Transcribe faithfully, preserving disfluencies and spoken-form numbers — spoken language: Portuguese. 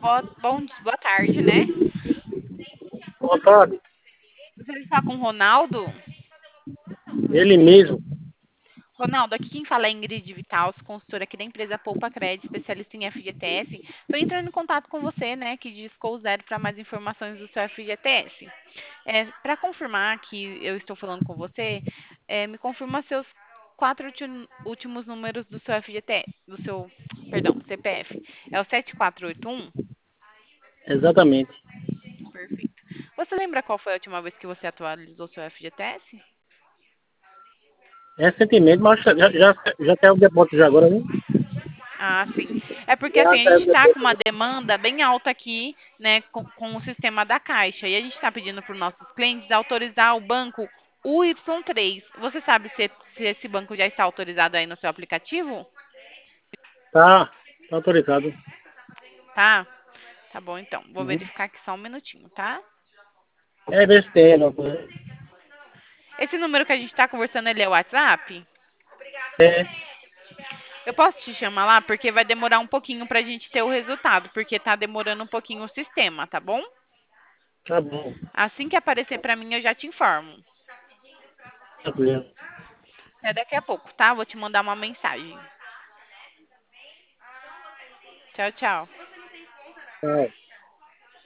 Boa, bom, boa tarde, né? Boa tarde. Você está com o Ronaldo? Ele mesmo. Ronaldo, aqui quem fala é Ingrid Vital, consultora aqui da empresa Poupa Cred, especialista em F G T S. Estou entrando em contato com você, né, que discou zero para mais informações do seu F G T S. É, para confirmar que eu estou falando com você, é, me confirma seus quatro ulti- últimos números do seu F G T S, do seu, perdão, C P F. É o sete quatro oito um? Exatamente. Perfeito. Você lembra qual foi a última vez que você atualizou seu F G T S? Recentemente, mas já, já, já tem o depósito já agora, né? Ah, sim. É porque Já assim, a saiu gente o está com depósito. uma demanda bem alta aqui, né, com, com o sistema da Caixa. E a gente está pedindo para os nossos clientes autorizar o banco U Y três. Você sabe se, se esse banco já está autorizado aí no seu aplicativo? Tá, tá autorizado. Tá? Tá bom, então. Vou Uhum. verificar aqui só um minutinho, tá? É, ver se tem alguma coisa. Esse número que a gente está conversando, ele é o WhatsApp? É, Eu posso te chamar lá porque vai demorar um pouquinho para a gente ter o resultado, porque tá demorando um pouquinho o sistema, tá bom? tá bom. Assim que aparecer para mim, eu já te informo. Tranquilo. Até daqui a pouco, tá? Vou te mandar uma mensagem. Tchau, tchau. Tá.